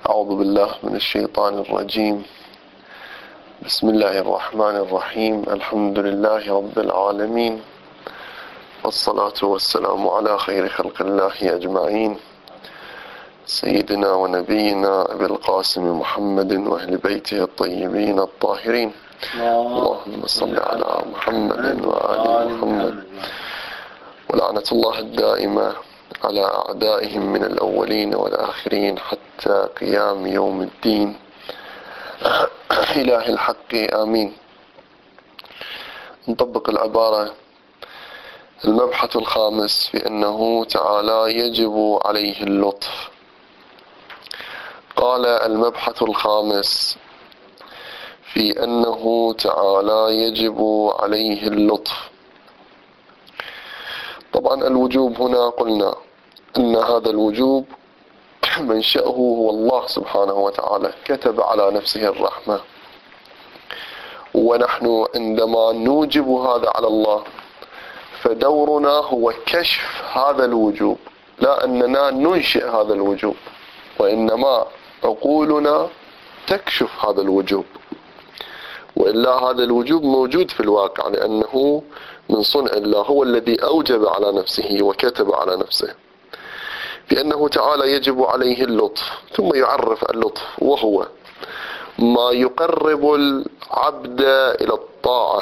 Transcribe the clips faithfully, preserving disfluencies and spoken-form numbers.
أعوذ بالله من الشيطان الرجيم. بسم الله الرحمن الرحيم. الحمد لله رب العالمين، والصلاة والسلام على خير خلق الله أجمعين، سيدنا ونبينا أبي القاسم محمد وأهل بيته الطيبين الطاهرين. اللهم صل على محمد وآل محمد، ولعنة الله الدائمة على أعدائهم من الأولين والآخرين حتى قيام يوم الدين. إله الحق آمين. نطبق العبارة. المبحث الخامس في أنه تعالى يجب عليه اللطف. قال المبحث الخامس في أنه تعالى يجب عليه اللطف. طبعا الوجوب هنا قلنا أن هذا الوجوب منشأه هو الله سبحانه وتعالى، كتب على نفسه الرحمة، ونحن عندما نوجب هذا على الله فدورنا هو كشف هذا الوجوب، لا أننا ننشئ هذا الوجوب، وإنما عقولنا تكشف هذا الوجوب، وإلا هذا الوجوب موجود في الواقع لأنه من صنع الله، هو الذي أوجب على نفسه وكتب على نفسه بأنه تعالى يجب عليه اللطف. ثم يعرف اللطف وهو ما يقرب العبد إلى الطاعة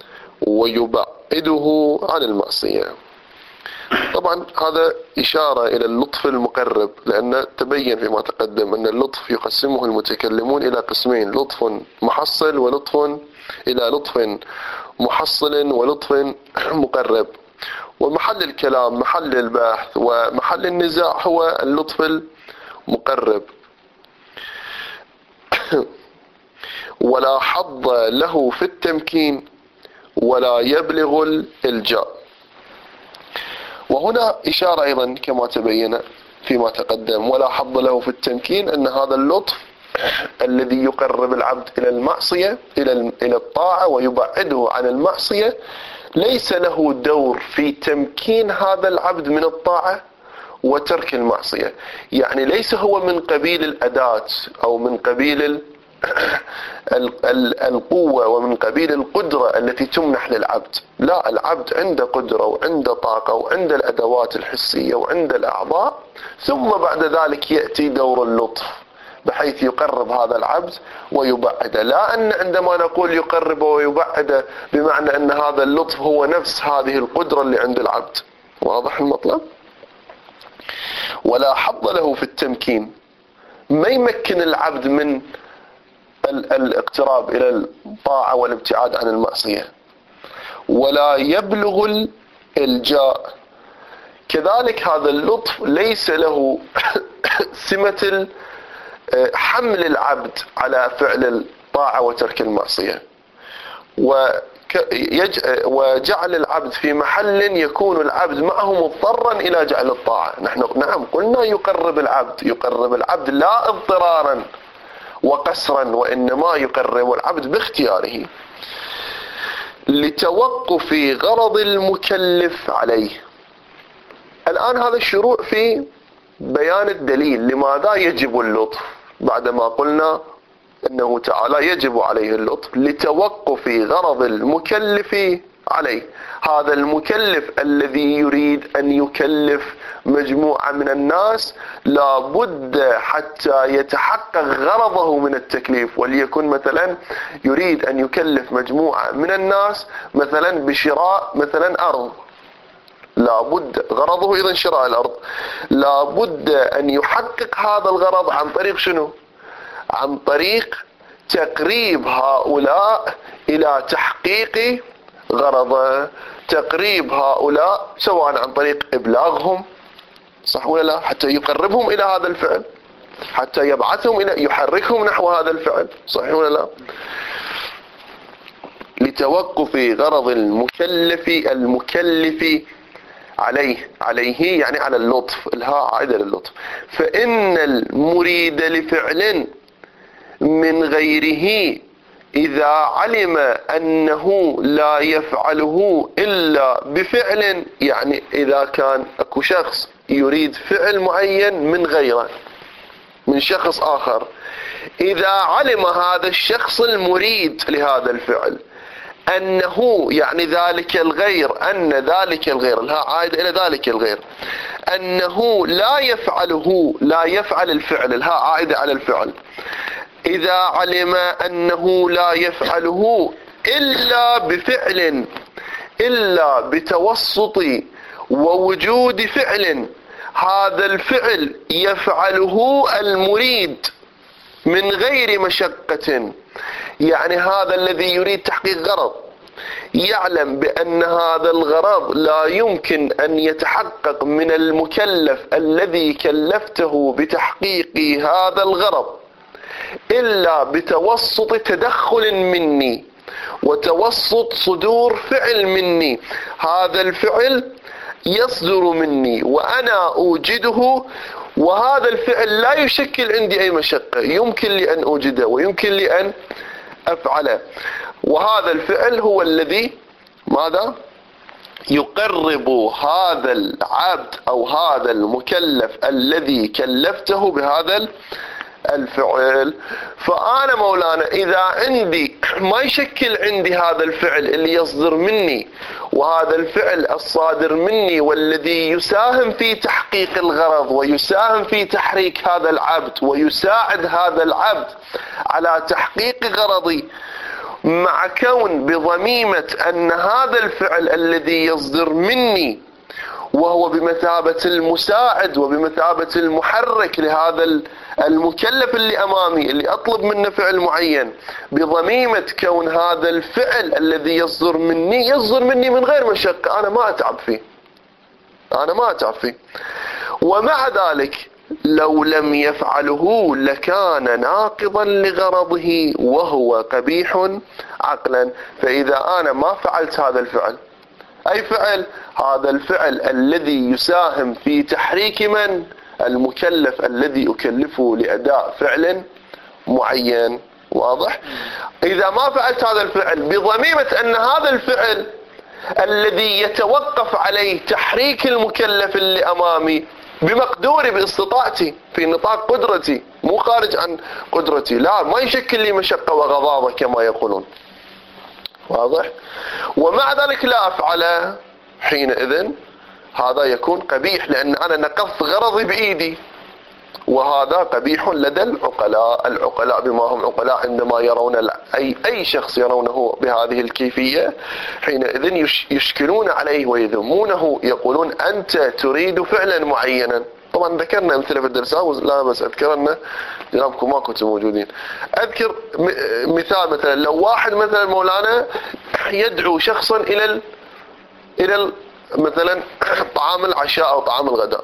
ويبعده عن المعصية. طبعا هذا إشارة إلى اللطف المقرب، لأن تبين فيما تقدم أن اللطف يقسمه المتكلمون إلى قسمين: لطف محصل ولطف إلى لطف محصل ولطف مقرب. ومحل الكلام، محل البحث ومحل النزاع هو اللطف المقرب. ولا حظ له في التمكين ولا يبلغ الإلجاء. وهنا إشارة أيضا كما تبين فيما تقدم: ولا حظ له في التمكين، أن هذا اللطف الذي يقرب العبد إلى المعصية إلى إلى الطاعة ويبعده عن المعصية ليس له دور في تمكين هذا العبد من الطاعة وترك المعصية. يعني ليس هو من قبيل الأداة أو من قبيل القوة ومن قبيل القدرة التي تمنح للعبد. لا، العبد عنده قدرة وعنده طاقة وعنده الأدوات الحسية وعنده الأعضاء، ثم بعد ذلك يأتي دور اللطف بحيث يقرب هذا العبد ويبعده. لا أن عندما نقول يقرب ويبعده بمعنى أن هذا اللطف هو نفس هذه القدرة اللي عند العبد. واضح المطلب؟ ولا حظ له في التمكين، ما يمكن العبد من الاقتراب إلى الطاعة والابتعاد عن المعصية. ولا يبلغ الإلجاء، كذلك هذا اللطف ليس له سمة حمل العبد على فعل الطاعة وترك المعصية، وجعل العبد في محل يكون العبد معه مضطرا إلى جعل الطاعة. نحن نعم قلنا يقرب العبد، يقرب العبد لا اضطرارا وقسرا، وإنما يقرب العبد باختياره لتوقف غرض المكلف عليه. الآن هذا الشروع في بيان الدليل لماذا يجب اللطف، بعدما قلنا أنه تعالى يجب عليه اللطف لتوقف غرض المكلف عليه. هذا المكلف الذي يريد أن يكلف مجموعة من الناس لابد حتى يتحقق غرضه من التكليف، وليكن مثلا يريد أن يكلف مجموعة من الناس مثلا بشراء مثلا أرض، لابد غرضه إذن شراء الأرض، لابد أن يحقق هذا الغرض عن طريق شنو؟ عن طريق تقريب هؤلاء إلى تحقيق غرضه، تقريب هؤلاء سواء عن طريق إبلاغهم، صح ولا لا، حتى يقربهم إلى هذا الفعل، حتى يبعثهم إلى يحركهم نحو هذا الفعل، صح ولا لا. لتوقف غرض المكلف المكلف عليه، عليه يعني على اللطف، الهاء عائدة للطف. فإن المريد لفعل من غيره إذا علم أنه لا يفعله إلا بفعل، يعني إذا كان أكو شخص يريد فعل معين من غيره، من شخص آخر، إذا علم هذا الشخص المريد لهذا الفعل أنه يعني ذلك الغير، أن ذلك الغير، الها عائدة إلى ذلك الغير، أنه لا يفعله، لا يفعل الفعل، الها عائدة على الفعل، إذا علم أنه لا يفعله إلا بفعل، إلا بتوسط ووجود فعل هذا الفعل يفعله المريد من غير مشقة، يعني هذا الذي يريد تحقيق غرض يعلم بأن هذا الغرض لا يمكن أن يتحقق من المكلف الذي كلفته بتحقيق هذا الغرض إلا بتوسط تدخل مني وتوسط صدور فعل مني، هذا الفعل يصدر مني وأنا أوجده، وهذا الفعل لا يشكل عندي أي مشقة، يمكن لي أن أوجده ويمكن لي أن أفعله، وهذا الفعل هو الذي ماذا؟ يقرب هذا العبد أو هذا المكلف الذي كلفته بهذا الفعل. فأنا مولانا إذا عندي ما يشكل عندي هذا الفعل اللي يصدر مني، وهذا الفعل الصادر مني والذي يساهم في تحقيق الغرض ويساهم في تحريك هذا العبد ويساعد هذا العبد على تحقيق غرضي، مع كون بضميمة أن هذا الفعل الذي يصدر مني وهو بمثابة المساعد وبمثابة المحرك لهذا المكلف اللي أمامي اللي أطلب منه فعل معين، بضميمة كون هذا الفعل الذي يصدر مني يصدر مني من غير مشقة، أنا ما أتعب فيه، أنا ما أتعب فيه، ومع ذلك لو لم يفعله لكان ناقضا لغرضه وهو قبيح عقلا. فإذا أنا ما فعلت هذا الفعل، أي فعل؟ هذا الفعل الذي يساهم في تحريك من؟ المكلف الذي أكلفه لأداء فعل معين. واضح؟ إذا ما فعلت هذا الفعل بضميمة أن هذا الفعل الذي يتوقف عليه تحريك المكلف اللي أمامي بمقدوري باستطاعتي في نطاق قدرتي مو خارج عن قدرتي، لا ما يشكل لي مشقة وغضاضة كما يقولون. واضح؟ ومع ذلك لا أفعله، حينئذ هذا يكون قبيح لأن أنا نقضت غرضي بإيدي، وهذا قبيح لدى العقلاء. العقلاء بما هم عقلاء عندما يرون أي, أي شخص يرونه بهذه الكيفية حينئذ يشكلون عليه ويذمونه، يقولون أنت تريد فعلا معينا. طبعا ذكرنا أمثلة في الدرسان، لا بس أذكرنا جنابكم ما كنتم موجودين. أذكر مثال، مثلا لو واحد مثلا مولانا يدعو شخصا إلى ال إلى ال مثلا طعام العشاء أو طعام الغداء،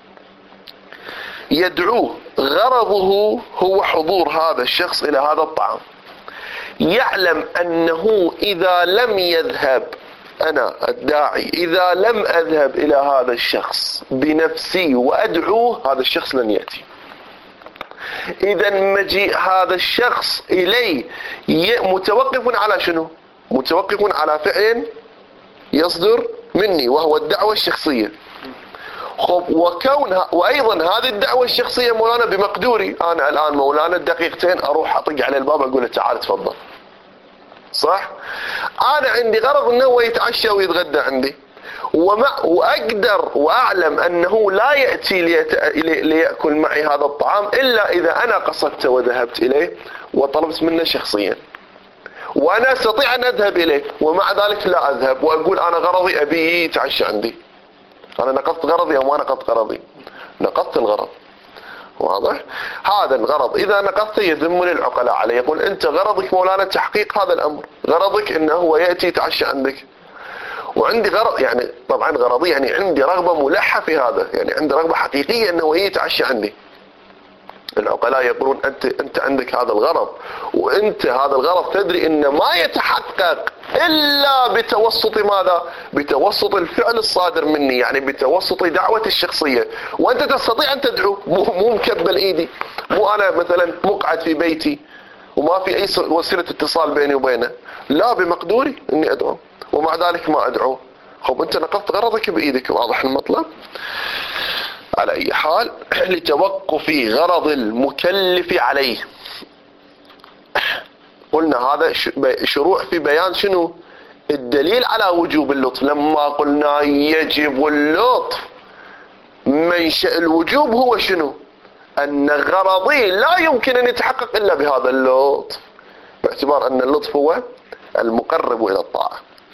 يدعوه، غرضه هو حضور هذا الشخص إلى هذا الطعام، يعلم أنه إذا لم يذهب، أنا الداعي إذا لم أذهب إلى هذا الشخص بنفسي وأدعوه هذا الشخص لن يأتي. إذا مجيء هذا الشخص إلي متوقف على شنو؟ متوقف على فعل يصدر مني وهو الدعوة الشخصية. خب وكون وأيضا هذه الدعوة الشخصية مولانا بمقدوري، أنا الآن مولانا دقيقتين أروح أطق على الباب أقول له تعال تفضل، صح؟ أنا عندي غرض أنه هو يتعشى ويتغدى عندي، وما وأقدر وأعلم أنه لا يأتي ليأكل معي هذا الطعام إلا إذا أنا قصدت وذهبت إليه وطلبت منه شخصيا، وأنا أستطيع أن أذهب إليه، ومع ذلك لا أذهب وأقول أنا غرضي أبي يتعشى عندي. أنا نقضت غرضي أو ما نقضت غرضي؟ نقضت الغرض. واضح؟ هذا الغرض إذا نقضته يذمني العقلاء عليه، يقول أنت غرضك مولانا تحقيق هذا الأمر، غرضك أنه هو يأتي يتعشى عندك، وعندي غرض يعني طبعا غرضي يعني عندي رغبة ملحة في هذا، يعني عندي رغبة حقيقية أنه هو يتعشى عندي. العقلاء يقولون أنت أنت عندك هذا الغرض، وأنت هذا الغرض تدري أن ما يتحقق إلا بتوسط ماذا؟ بتوسط الفعل الصادر مني، يعني بتوسط دعوة الشخصية، وأنت تستطيع أن تدعو، مو مكبل إيدي، مو أنا مثلا مقعد في بيتي وما في أي وسيلة اتصال بيني وبينه، لا بمقدوري أني أدعو، ومع ذلك ما أدعو. خب أنت نقضت غرضك بإيدك. واضح المطلب؟ على أي حال لتوقف غرض المكلف عليه. قلنا هذا شروع في بيان شنو؟ الدليل على وجوب اللطف. لما قلنا يجب اللطف، منشأ الوجوب هو شنو؟ أن غرضي لا يمكن أن يتحقق إلا بهذا اللطف، باعتبار أن اللطف هو المقرب إلى الطاعة.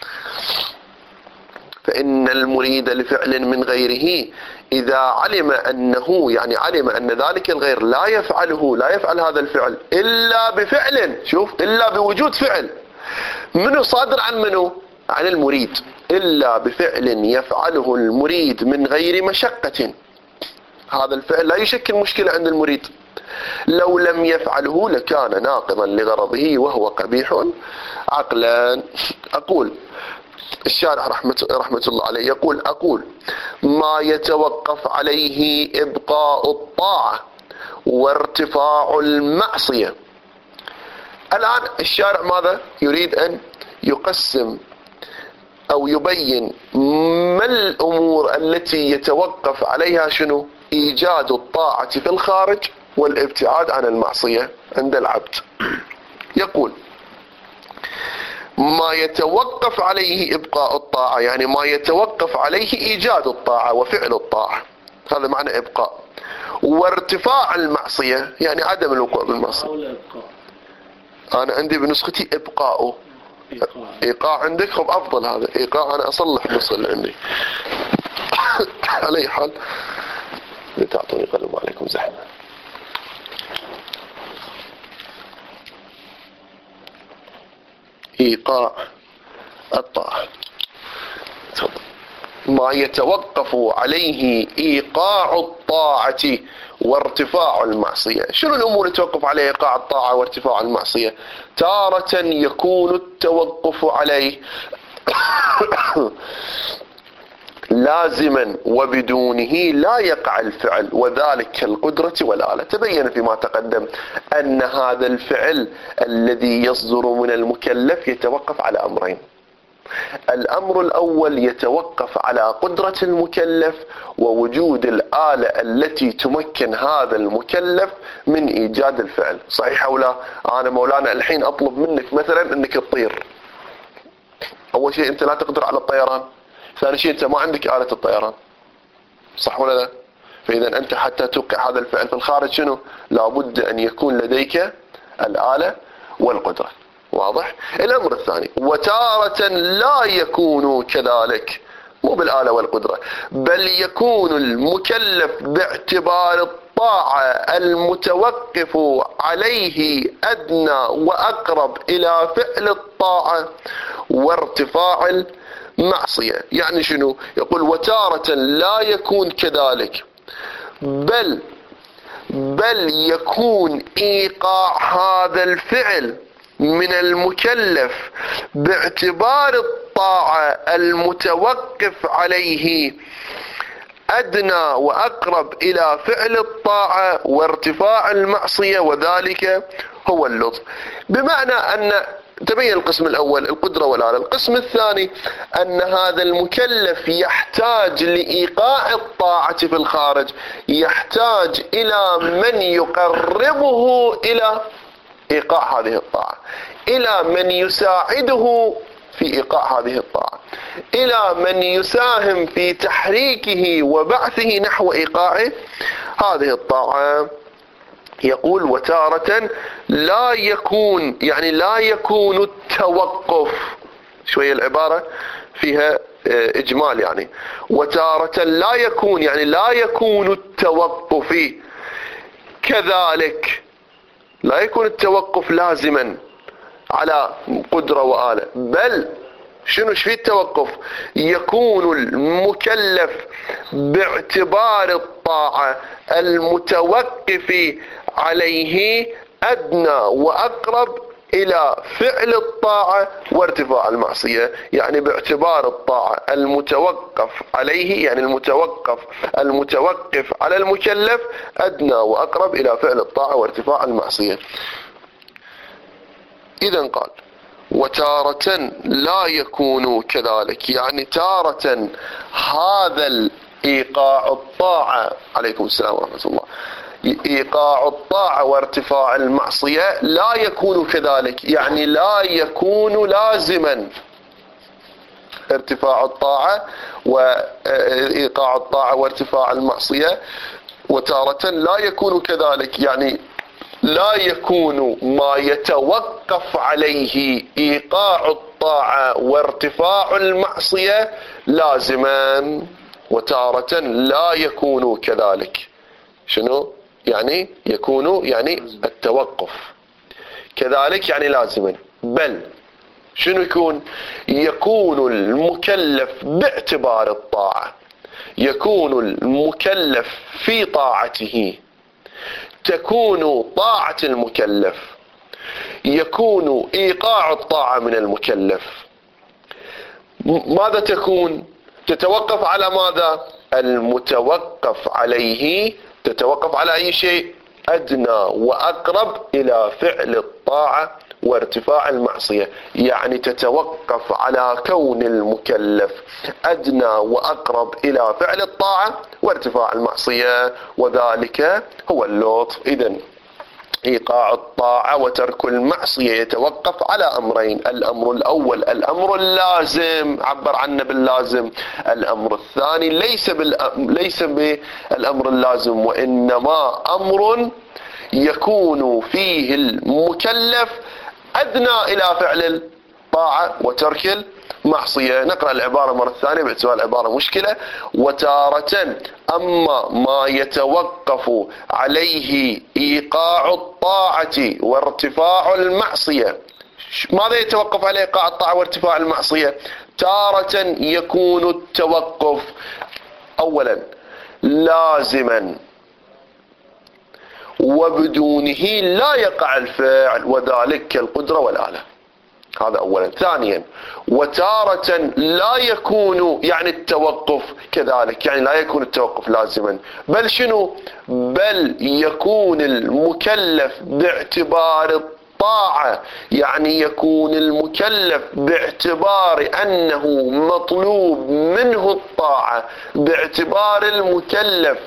فإن المريد لفعل من غيره إذا علم أنه، يعني علم أن ذلك الغير لا يفعله، لا يفعل هذا الفعل إلا بفعل، شوف، إلا بوجود فعل منه صادر عن منه؟ عن المريد. إلا بفعل يفعله المريد من غير مشقة، هذا الفعل لا يشكل مشكلة عند المريد. لو لم يفعله لكان ناقضا لغرضه وهو قبيح عقلا. أقول الشارح رحمة, رحمة الله عليه يقول أقول ما يتوقف عليه إبقاء الطاعة وارتفاع المعصية. الآن الشارع ماذا يريد؟ أن يقسم أو يبين ما الأمور التي يتوقف عليها شنو؟ إيجاد الطاعة في الخارج والابتعاد عن المعصية عند العبد. يقول ما يتوقف عليه إبقاء الطاعة، يعني ما يتوقف عليه إيجاد الطاعة وفعل الطاعة، هذا معنى إبقاء. وارتفاع المعصية يعني عدم الوقوع بالمعصية. أنا عندي بنسختي إبقاء، إيقاع عندك خب أفضل، هذا إيقاع، أنا أصلح النسخة اللي عندي. على أي حال لتعطوني قلم عليكم زحمة. إيقاع الطاعة. ما يتوقف عليه إيقاع الطاعة وارتفاع المعصية. شنو الأمور يتوقف عليه إيقاع الطاعة وارتفاع المعصية؟ تارة يكون التوقف عليه لازما وبدونه لا يقع الفعل، وذلك كالقدرة والآلة. تبين فيما تقدم أن هذا الفعل الذي يصدر من المكلف يتوقف على أمرين. الأمر الأول يتوقف على قدرة المكلف ووجود الآلة التي تمكن هذا المكلف من إيجاد الفعل. صحيح أو لا؟ أنا مولانا الحين أطلب منك مثلا أنك تطير، أول شيء أنت لا تقدر على الطيران، ثاني شيء أنت ما عندك آلة الطيران، صح ولا لا؟ فإذا أنت حتى توقع هذا الفعل في الخارج شنو؟ لابد أن يكون لديك الآلة والقدرة. واضح؟ الأمر الثاني وتارة لا يكون كذلك، مو بالآلة والقدرة، بل يكون المكلف باعتبار الطاعة المتوقف عليه أدنى وأقرب إلى فعل الطاعة وارتفاع المعصية. يعني شنو؟ يقول وتارة لا يكون كذلك، بل بل يكون إيقاع هذا الفعل من المكلف باعتبار الطاعة المتوقف عليه أدنى وأقرب إلى فعل الطاعة وارتفاع المعصية، وذلك هو اللطف. بمعنى أن تبين القسم الأول القدرة والآلة. القسم الثاني أن هذا المكلف يحتاج لإيقاع الطاعة في الخارج، يحتاج إلى من يقربه إلى إيقاع هذه الطاعة، إلى من يساعده في إيقاع هذه الطاعة، إلى من يساهم في تحريكه وبعثه نحو إيقاع هذه الطاعة. يقول وتارة لا يكون، يعني لا يكون التوقف، شوية العبارة فيها إجمال، يعني وتارة لا يكون، يعني لا يكون التوقف كذلك، لا يكون التوقف لازما على قدرة وآلة، بل شنو في التوقف؟ يكون المكلف باعتبار الطاعة المتوقف عليه أدنى وأقرب إلى فعل الطاعة وارتفاع المعصية. يعني باعتبار الطاعة المتوقف عليه، يعني المتوقف المتوقف على المكلف أدنى وأقرب إلى فعل الطاعة وارتفاع المعصية. إذن قال وتارة لا يكون كذلك، يعني تارة هذا إيقاع الطاعة، عليكم السلام ورحمة الله، إيقاع الطاعة وارتفاع المعصية لا يكون كذلك، يعني لا يكون لازما. ارتفاع الطاعة وإيقاع الطاعة وارتفاع المعصية وتارة لا يكون كذلك، يعني لا يكون ما يتوقف عليه إيقاع الطاعة وارتفاع المعصية لازما، وتارة لا يكون كذلك. شنو يعني يكون؟ يعني التوقف كذلك يعني لازما، بل شنو يكون؟ يكون المكلف باعتبار الطاعة، يكون المكلف في طاعته، تكون طاعة المكلف، يكون إيقاع الطاعة من المكلف. ماذا تكون؟ تتوقف على ماذا؟ المتوقف عليه تتوقف على أي شيء؟ أدنى وأقرب إلى فعل الطاعة وارتفاع المعصية، يعني تتوقف على كون المكلف أدنى وأقرب إلى فعل الطاعة وارتفاع المعصية، وذلك هو اللطف. إذن إيقاع الطاعة وترك المعصية يتوقف على أمرين: الأمر الأول الأمر اللازم، عبر عنه باللازم. الأمر الثاني ليس ليس بالأمر اللازم، وإنما أمر يكون فيه المكلف أدنى إلى فعل الطاعة وترك المعصية. نقرأ العبارة مرة ثانية باعتبار العبارة مشكلة. وتارة أما ما يتوقف عليه إيقاع الطاعة وارتفاع المعصية، ماذا يتوقف عليه إيقاع الطاعة وارتفاع المعصية؟ تارة يكون التوقف أولا لازما وبدونه لا يقع الفعل، وذلك كالقدرة والآلة. هذا أولا. ثانيا وتارة لا يكون يعني التوقف كذلك، يعني لا يكون التوقف لازما، بل شنو؟ بل يكون المكلف باعتبار الطاعة، يعني يكون المكلف باعتبار أنه مطلوب منه الطاعة، باعتبار المكلف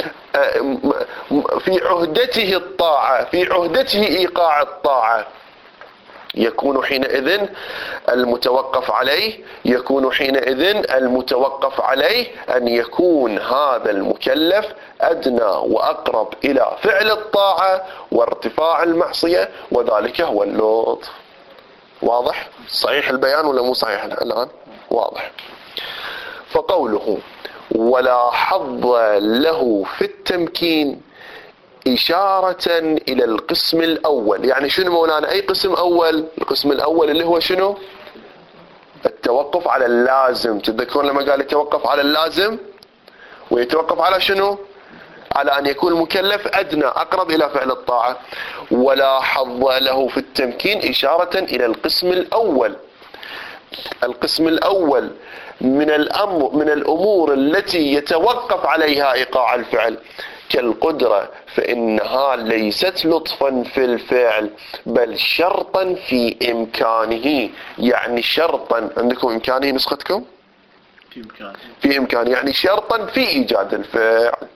في عهدته الطاعة، في عهدته إيقاع الطاعة، يكون حينئذ المتوقف عليه يكون حينئذ المتوقف عليه أن يكون هذا المكلف أدنى وأقرب إلى فعل الطاعة وارتفاع المعصية، وذلك هو اللطف. واضح؟ صحيح البيان ولا مو صحيح الآن؟ واضح. فقوله ولا حظ له في التمكين إشارة إلى القسم الأول. يعني شنو مولانا؟ أي قسم أول؟ القسم الأول اللي هو شنو؟ التوقف على اللازم. تذكرون لما قال يتوقف على اللازم ويتوقف على شنو؟ على أن يكون المكلف أدنى أقرب إلى فعل الطاعة. ولا حظ له في التمكين إشارة إلى القسم الأول. القسم الأول من الأمر من الأمور التي يتوقف عليها إيقاع الفعل كالقدرة، فإنها ليست لطفا في الفعل بل شرطا في إمكانه. يعني شرطا، عندكم إمكانه نسختكم؟ في إمكانه في إمكانه يعني شرطا في إيجاد الفعل.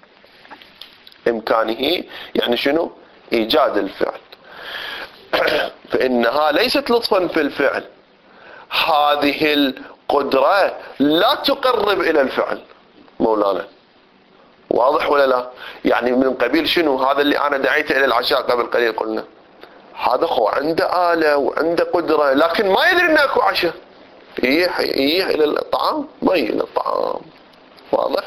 إمكانه يعني شنو؟ إيجاد الفعل. فإنها ليست لطفا في الفعل. هذه القدرة لا تقرب إلى الفعل مولانا. واضح ولا لا؟ يعني من قبيل شنو؟ هذا اللي أنا دعيته إلى العشاء قبل قليل، قلنا هذا خو عنده آلة وعنده قدرة لكن ما يدري أن أكو عشاء، إيه إيه إلى الطعام؟ ما إلى الطعام. واضح؟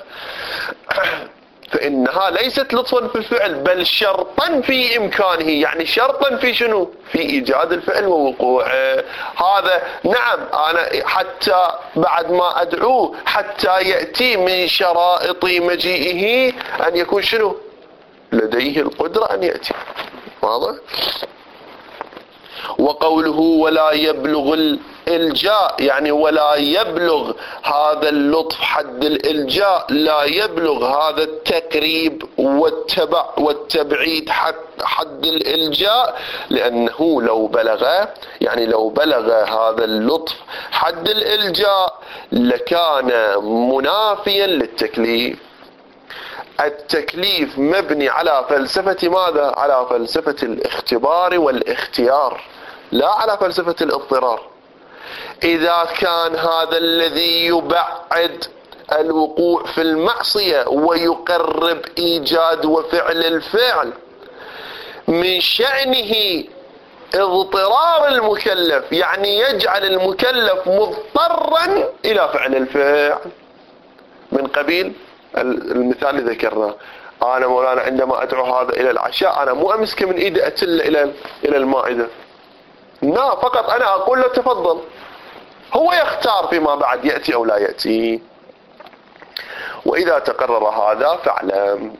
فإنها ليست لطفا في الفعل بل شرطا في إمكانه، يعني شرطا في شنو؟ في إيجاد الفعل ووقوعه. هذا نعم أنا حتى بعد ما أدعوه حتى يأتي من شرائط مجيئه أن يكون شنو؟ لديه القدرة أن يأتي. واضح؟ وقوله ولا يبلغ إلجاء، يعني ولا يبلغ هذا اللطف حد الإلجاء، لا يبلغ هذا التقريب والتبع والتبعيد حد, حد الإلجاء، لأنه لو بلغ يعني لو بلغ هذا اللطف حد الإلجاء لكان منافيا للتكليف. التكليف مبني على فلسفة ماذا؟ على فلسفة الاختبار والاختيار، لا على فلسفة الاضطرار. إذا كان هذا الذي يبعد الوقوع في المعصية ويقرب إيجاد وفعل الفعل من شأنه اضطرار المكلف، يعني يجعل المكلف مضطرا إلى فعل الفعل، من قبيل المثال اللي ذكرناه، أنا مولانا عندما أدعو هذا إلى العشاء أنا مو أمسك من إيدي أتل إلى إلى المائدة، لا، فقط أنا أقول له تفضل، هو يختار فيما بعد يأتي أو لا يأتي. وإذا تقرر هذا فاعلم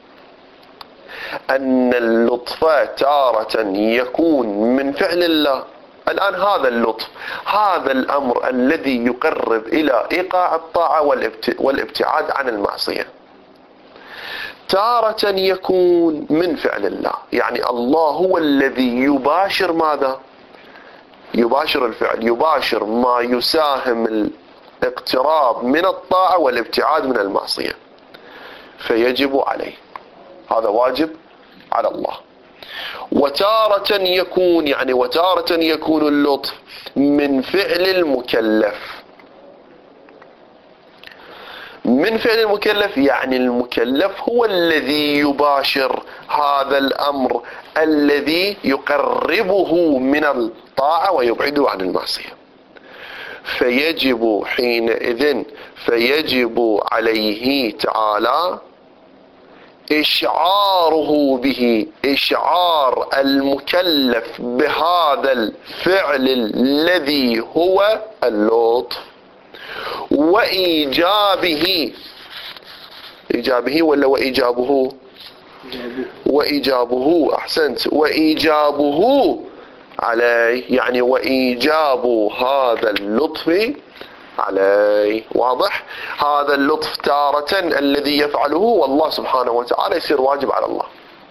أن اللطف تارة يكون من فعل الله. الآن هذا اللطف، هذا الأمر الذي يقرب إلى إيقاع الطاعة والابتعاد عن المعصية، تارة يكون من فعل الله، يعني الله هو الذي يباشر ماذا؟ يباشر الفعل، يباشر ما يساهم الاقتراب من الطاعة والابتعاد من المعصية، فيجب عليه، هذا واجب على الله. وتارة يكون يعني وتارة يكون اللطف من فعل المكلف. من فعل المكلف يعني المكلف هو الذي يباشر هذا الأمر الذي يقربه من الطاعة ويبعده عن المعصية، فيجب حينئذ فيجب عليه تعالى إشعاره به، إشعار المكلف بهذا الفعل الذي هو اللطف، وإيجابه، إيجابه ولا وإيجابه؟ وإيجابه، أحسنت، وإيجابه عليه، يعني وإيجاب هذا اللطف عليه. واضح؟ هذا اللطف تارة الذي يفعله والله سبحانه وتعالى يصير واجب على الله،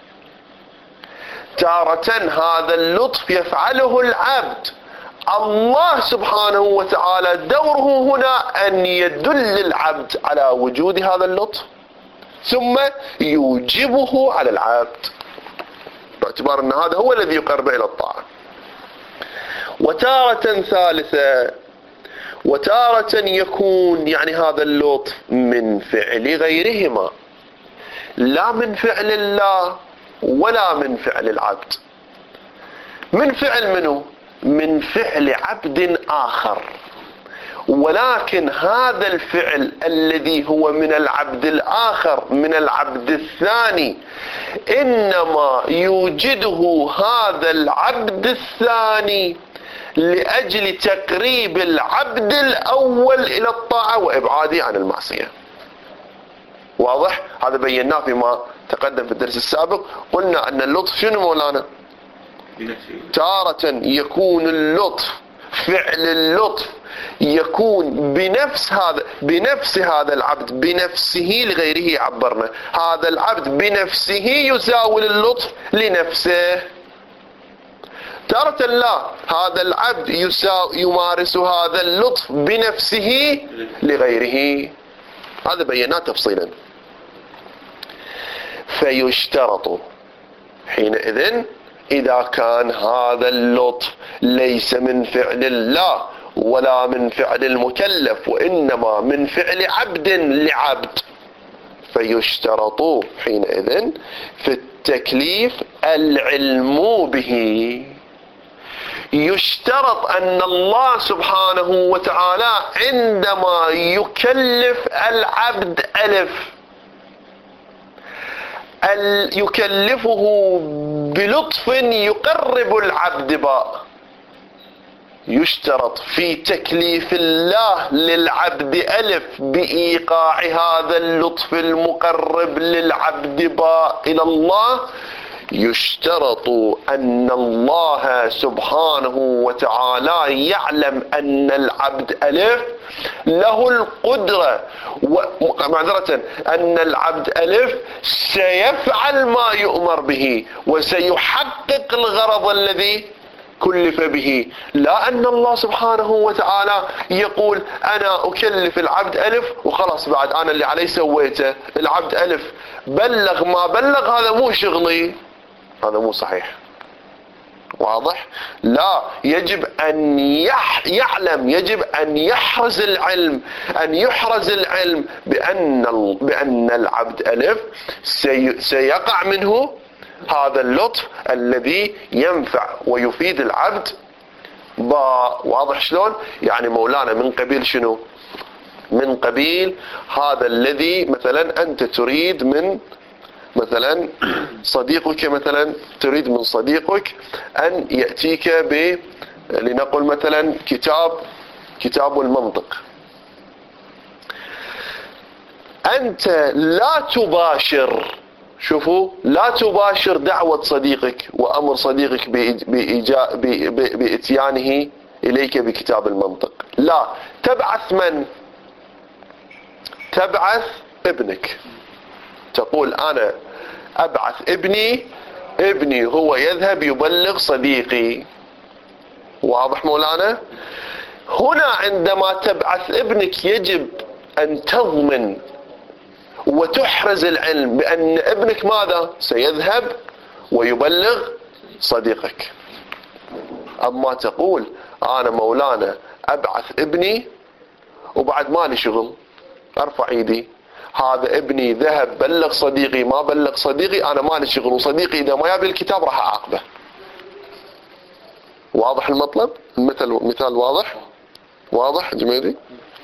تارة هذا اللطف يفعله العبد، الله سبحانه وتعالى دوره هنا أن يدل العبد على وجود هذا اللطف ثم يوجبه على العبد، باعتبار أن هذا هو الذي يقرب إلى الطاعة. وتارة ثالثة، وتارة يكون يعني هذا اللطف من فعل غيرهما، لا من فعل الله ولا من فعل العبد. من فعل منه؟ من فعل عبد آخر، ولكن هذا الفعل الذي هو من العبد الآخر، من العبد الثاني، إنما يوجده هذا العبد الثاني لأجل تقريب العبد الأول إلى الطاعة وإبعاده عن المعصية. واضح؟ هذا بيناه فيما تقدم في الدرس السابق، قلنا أن اللطف شنو مولانا؟ تارة يكون اللطف، فعل اللطف يكون بنفس هذا بنفس هذا العبد، بنفسه، لغيره عبرنا، هذا العبد بنفسه يزاول اللطف لنفسه. تارة لا، هذا العبد يمارس هذا اللطف بنفسه لغيره، هذا بيناه تفصيلا. فيشترط حينئذ إذا كان هذا اللطف ليس من فعل الله ولا من فعل المكلف وإنما من فعل عبد لعبد، فيشترط حينئذ في التكليف العلم به. يشترط أن الله سبحانه وتعالى عندما يكلف العبد ألف يكلفه بلطف يقرب العبد باء. يشترط في تكليف الله للعبد ألف بإيقاع هذا اللطف المقرب للعبد باء إلى الله، يشترط أن الله سبحانه وتعالى يعلم أن العبد ألف له القدرة، معذرة أن العبد ألف سيفعل ما يؤمر به وسيحقق الغرض الذي كلف به. لا أن الله سبحانه وتعالى يقول أنا أكلف العبد ألف وخلاص بعد أنا اللي علي سويته، العبد ألف بلغ ما بلغ هذا مو شغلي، هذا مو صحيح. واضح؟ لا، يجب أن يعلم، يجب أن يحرز العلم، أن يحرز العلم بأن بأن العبد ألف سيقع منه هذا اللطف الذي ينفع ويفيد العبد باء. واضح شلون؟ يعني مولانا من قبيل شنو؟ من قبيل هذا الذي مثلا أنت تريد من مثلا صديقك، مثلا تريد من صديقك أن يأتيك ب لنقل مثلا كتاب كتاب المنطق، أنت لا تباشر، شوفوا، لا تباشر دعوة صديقك وأمر صديقك بإتيانه إليك بكتاب المنطق، لا، تبعث من؟ تبعث ابنك، تقول أنا أبعث ابني، ابني هو يذهب يبلغ صديقي. واضح مولانا؟ هنا عندما تبعث ابنك يجب أن تضمن وتحرز العلم بأن ابنك ماذا؟ سيذهب ويبلغ صديقك. أما تقول أنا مولانا أبعث ابني وبعد مالي شغل، أرفع ايدي، هذا ابني ذهب بلغ صديقي ما بلغ صديقي أنا مالي شغل، وصديقي إذا ما يبي الكتاب راح أعاقبه. واضح المطلب؟ المثل مثال واضح؟ واضح جميلي؟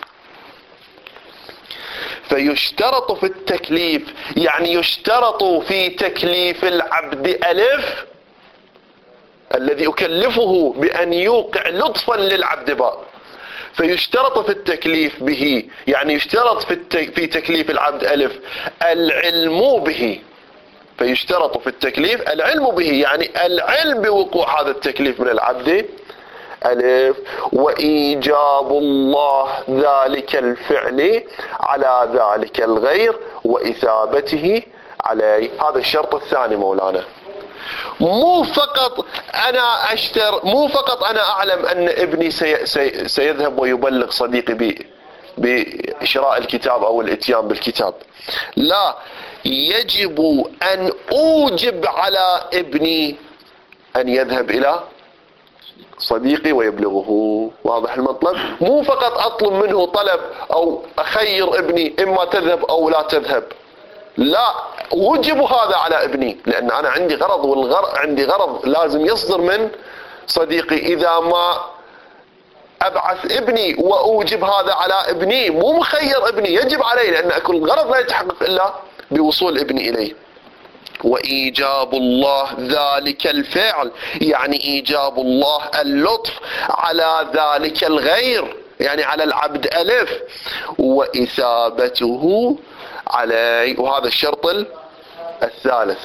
فيشترط في التكليف، يعني يشترط في تكليف العبد ألف الذي أكلفه بأن يوقع لطفا للعبد باء، فيشترط في التكليف به، يعني يشترط في, في تكليف العبد ألف العلم به، فيشترط في التكليف العلم به، يعني العلم بوقوع هذا التكليف من العبد ألف، وإيجاب الله ذلك الفعل على ذلك الغير وإثابته عليه. هذا الشرط الثاني مولانا. مو فقط أنا أشتر، مو فقط أنا أعلم أن ابني سي سي سيذهب ويبلغ صديقي بشراء الكتاب أو الاتيان بالكتاب، لا، يجب أن أوجب على ابني أن يذهب إلى صديقي ويبلغه. واضح المطلب؟ مو فقط أطلب منه طلب أو أخير ابني إما تذهب أو لا تذهب، لا، وجب هذا على ابني، لأن أنا عندي غرض، والغرض عندي غرض لازم يصدر من صديقي. إذا ما أبعث ابني وأوجب هذا على ابني، مو مخير ابني، يجب علي، لأن أكل الغرض لا يتحقق إلا بوصول ابني إليه. وإيجاب الله ذلك الفعل، يعني إيجاب الله اللطف على ذلك الغير، يعني على العبد ألف، وإثابته عليه. وهذا الشرط الثالث.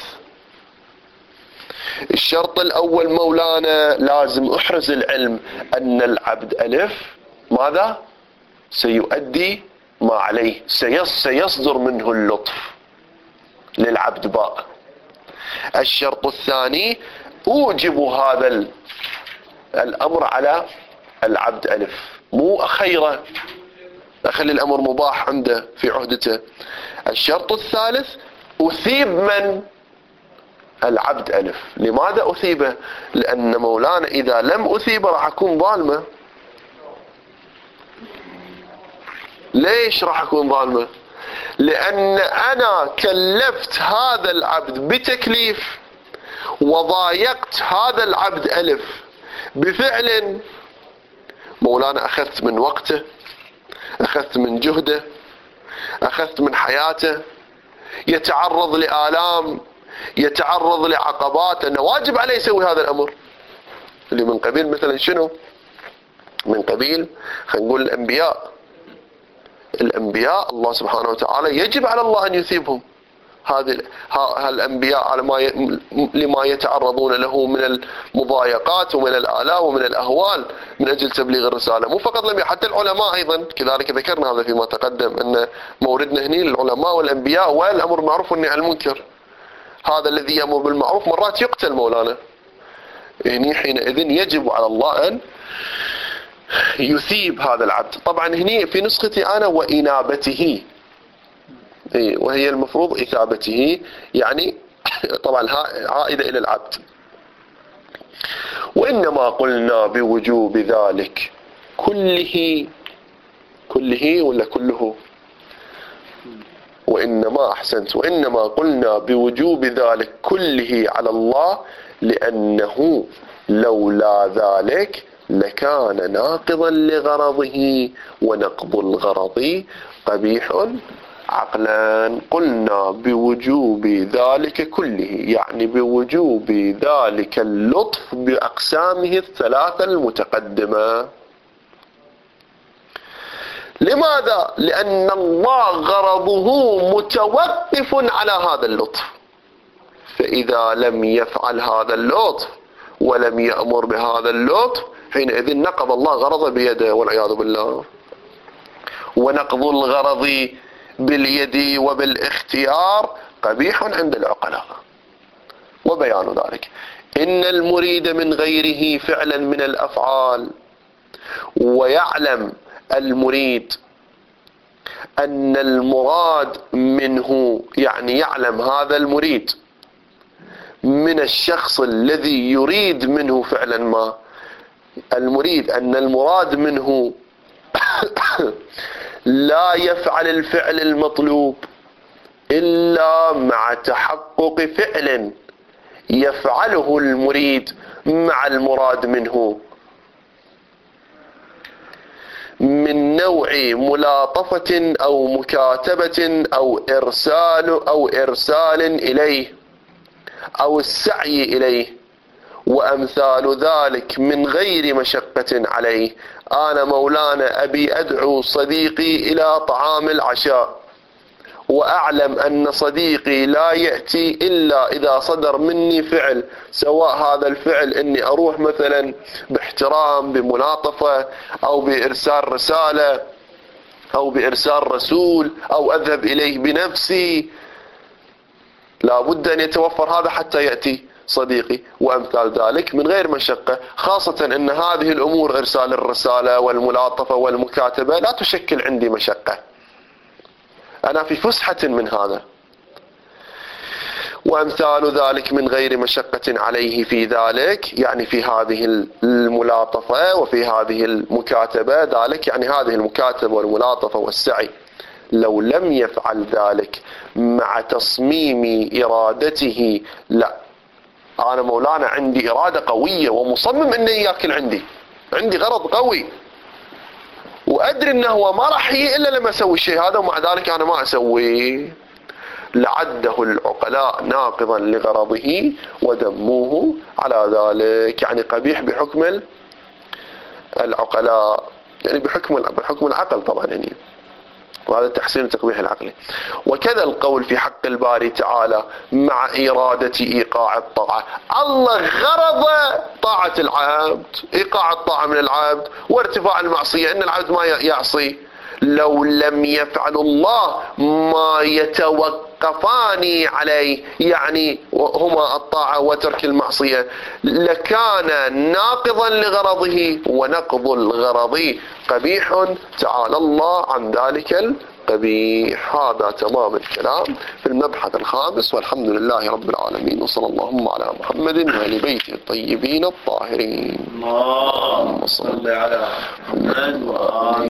الشرط الأول مولانا لازم أحرز العلم أن العبد ألف ماذا؟ سيؤدي ما عليه، سيصدر منه اللطف للعبد باء. الشرط الثاني أوجب هذا الأمر على العبد ألف، مو أخيره أخلي الأمر مباح عنده في عهدته. الشرط الثالث أثيب من؟ العبد ألف. لماذا أثيبه؟ لأن مولانا إذا لم أثيبه راح أكون ظالمة. ليش راح أكون ظالمة؟ لأن أنا كلفت هذا العبد بتكليف وضايقت هذا العبد ألف بفعل، مولانا أخذت من وقته، أخذت من جهده، أخذت من حياته، يتعرض لآلام، يتعرض لعقبات، أنه واجب عليه يسوي هذا الأمر اللي من قبيل مثلا شنو؟ من قبيل خلينا نقول الأنبياء. الأنبياء الله سبحانه وتعالى يجب على الله أن يثيبهم، هذه الأنبياء على ما ي... لما يتعرضون له من المضايقات ومن الآلاء ومن الأهوال من أجل تبليغ الرسالة. مو فقط الأنبياء، حتى العلماء أيضا كذلك، ذكرنا هذا فيما تقدم أن موردنا هنا العلماء والأنبياء والأمر بالمعروف والنهي عن المنكر. هذا الذي يأمر بالمعروف مرات يقتل مولانا، يعني حينئذ يجب على الله أن يثيب هذا العبد. طبعا هنا في نسختي أنا وإنابته، وهي المفروض إثابته، يعني طبعا عائدة إلى العبد. وإنما قلنا بوجوب ذلك كله، كله ولا كله؟ وإنما أحسنت، وإنما قلنا بوجوب ذلك كله على الله لأنه لولا ذلك لكان ناقضا لغرضه، ونقض الغرض قبيح عقلا. قلنا بوجوب ذلك كله، يعني بوجوب ذلك اللطف بأقسامه الثلاثة المتقدمة. لماذا؟ لأن الله غرضه متوقف على هذا اللطف، فإذا لم يفعل هذا اللطف ولم يأمر بهذا اللطف حينئذ نقض الله غرضه بيده والعياذ بالله. ونقض الغرض باليد وبالاختيار قبيح عند العقلاء. وبيان ذلك إن المريد من غيره فعلا من الأفعال، ويعلم المريد أن المراد منه، يعني يعلم هذا المريد من الشخص الذي يريد منه فعلا ما، المريد أن المراد منه لا يفعل الفعل المطلوب إلا مع تحقق فعل يفعله المريد مع المراد منه من نوع ملاطفة أو مكاتبة أو إرسال أو إرسال إليه أو السعي إليه وأمثال ذلك من غير مشقة عليه. أنا مولانا أبي أدعو صديقي إلى طعام العشاء، وأعلم أن صديقي لا يأتي إلا إذا صدر مني فعل، سواء هذا الفعل أني أروح مثلا باحترام بملاطفة أو بإرسال رسالة أو بإرسال رسول أو أذهب إليه بنفسي، لا بد أن يتوفر هذا حتى يأتي صديقي، وأمثال ذلك من غير مشقة، خاصة أن هذه الأمور إرسال الرسالة والملاطفة والمكاتبة لا تشكل عندي مشقة، أنا في فسحة من هذا. وأمثال ذلك من غير مشقة عليه في ذلك، يعني في هذه الملاطفة وفي هذه المكاتبة، ذلك يعني هذه المكاتبة والملاطفة والسعي لو لم يفعل ذلك مع تصميم إرادته، لا أنا مولانا عندي إرادة قوية ومصمم أنه يأكل، عندي عندي غرض قوي وأدري أنه هو ما راح يجي إلا لما أسوي الشيء هذا، ومع ذلك أنا ما أسوي، لعده العقلاء ناقضا لغرضه ودموه على ذلك، يعني قبيح بحكم العقلاء، يعني بحكم بحكم العقل طبعا، يعني وهذا تحسين التقبيح العقلي. وكذا القول في حق الباري تعالى مع إرادة إيقاع الطاعة، الله غرض طاعة العبد، إيقاع الطاعة من العبد وارتفاع المعصية، إن العبد ما يعصي، لو لم يفعل الله ما يتوقفان عليه، يعني هما الطاعة وترك المعصية، لكان ناقضا لغرضه، ونقض الغرض قبيح تعالى الله عن ذلك القبيح. هذا تمام الكلام في المبحث الخامس، والحمد لله رب العالمين، وصلى اللهم على محمد وآل بيته الطيبين الطاهرين. اللهم صل على محمد وآل